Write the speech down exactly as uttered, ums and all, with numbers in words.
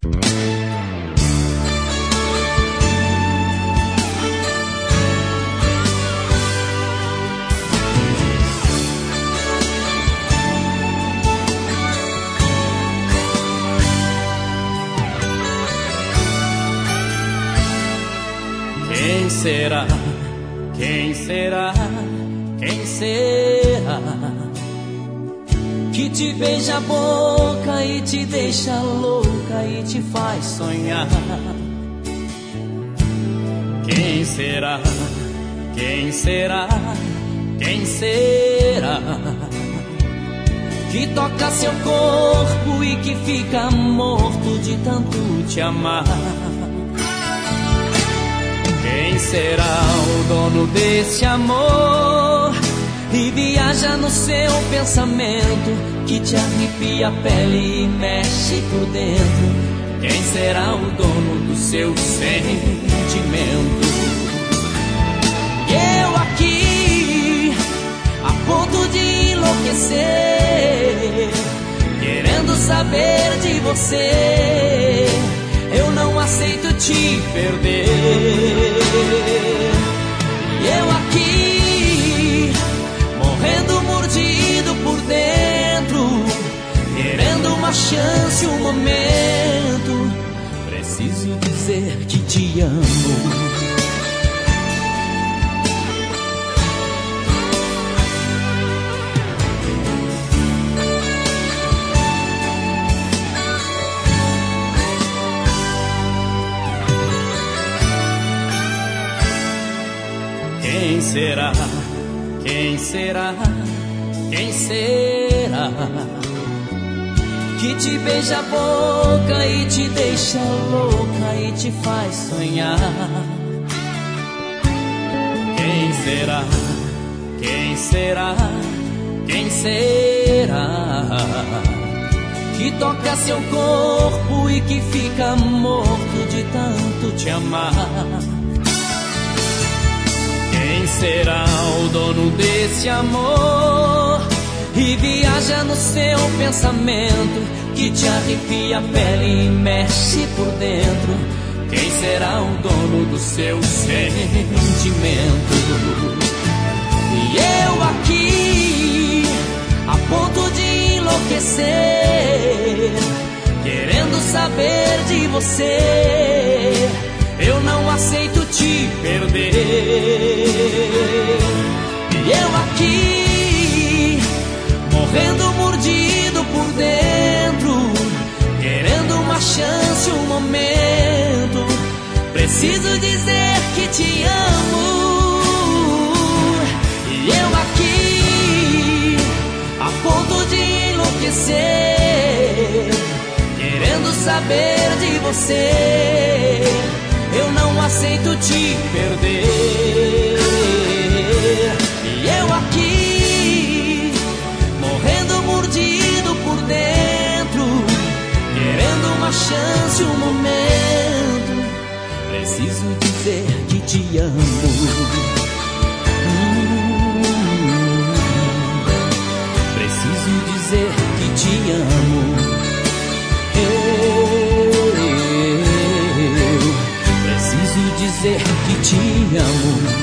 Quem será? Quem será? Quem será? Que te beija a boca e te deixa louca e te faz sonhar. Quem será? Quem será? Quem será? Que toca seu corpo e que fica morto de tanto te amar. Quem será o dono desse amor e viaja no seu pensamento, que te arrepia a pele e mexe por dentro? Quem será o dono do seu sentimento? E eu aqui, a ponto de enlouquecer, querendo saber de você, eu não aceito te perder. E eu aqui, morrendo mordido por dentro, querendo uma chance, um momento, preciso dizer que te amo. Quem será? Quem será? Quem será? Que te beija a boca e te deixa louca e te faz sonhar. Quem será? Quem será? Quem será? Que toca seu corpo e que fica morto de tanto te amar. Quem será o dono desse amor e viaja no seu pensamento, que te arrepia a pele e mexe por dentro? Quem será o dono do seu sentimento? E eu aqui, a ponto de enlouquecer, querendo saber de você, eu não aceito te perder. E eu aqui, morrendo mordido por dentro, querendo uma chance, um momento, preciso dizer que te amo. E eu aqui, a ponto de enlouquecer, querendo saber de você, eu não aceito te perder. E eu aqui, morrendo mordido por dentro, querendo uma chance, um momento, preciso dizer que te amo. Hum, preciso dizer que te amo. Eu, eu preciso dizer que te amo.